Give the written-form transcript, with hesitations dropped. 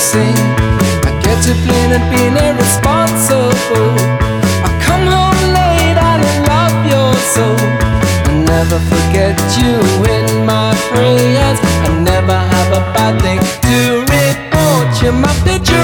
sing. I get to play and being irresponsible. I come home late and I love your soul. I never forget you in my prayers. I never have a bad thing to report. You're my picture